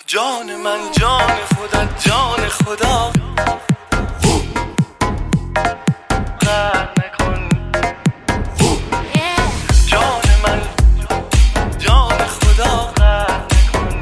جان من جان خودت جان خدا غر نکن. جان من جان خدا غر نکن.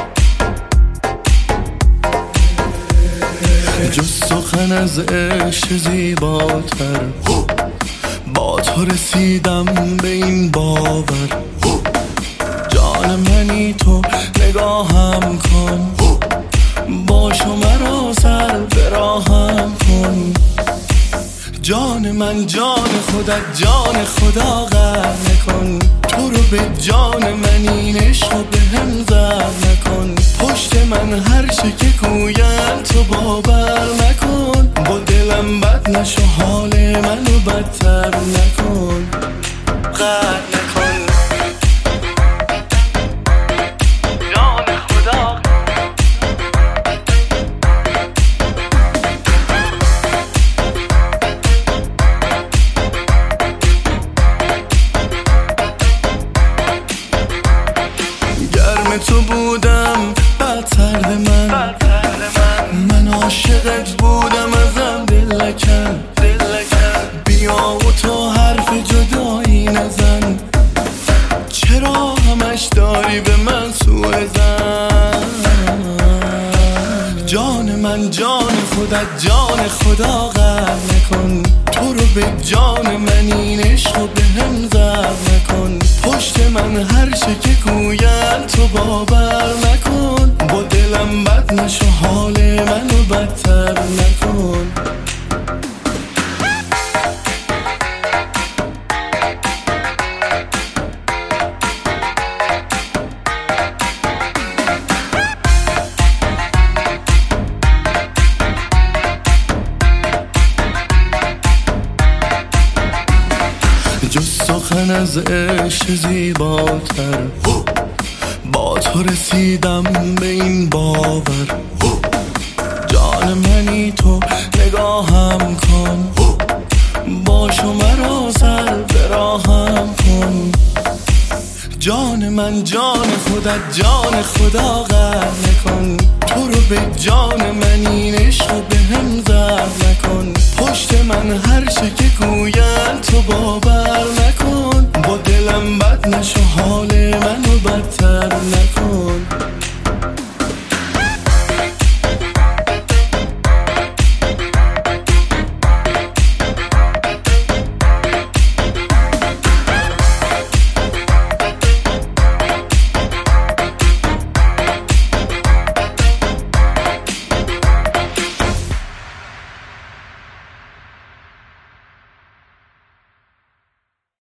جز سخن از عشق زیباتر با تو رسیدم به این باور. جان منی تو نگاهم کن، باش و مرا سر به راهم کن. جان من جان خودت جان خدا غر نکن. تو رو به جان من این عشق به هم زر نکن. پشت من هر چه که گوین تو باور نکن. با دلم بد نشو حال منو بدتر نکن. غر نکن. تو بودم بدتر من عاشقت بودم ازم دل نکن. بیا و تو حرف جدایی نزن. چرا همش داری به من سوء زن؟ جان من جان خودت جان خدا غر نکن. تو رو به جان من این عشق به هم زر نکن. پشت من هر چه که گوین تو باور نکن. با دلم بد نشو حال منو بدتر نکن. جز سخن از عشق زیباتر با تو رسیدم به این باور. جان منی تو نگاهم کن، باش و مرا سر به راهم کن. جان من جان خودت جان خدا غر نکن. تو رو به جان من این عشق به هم زر نکن. پشت من هر چه که گوین تو باور نکن. با دلم بد نشو حال منو بدتر نکن.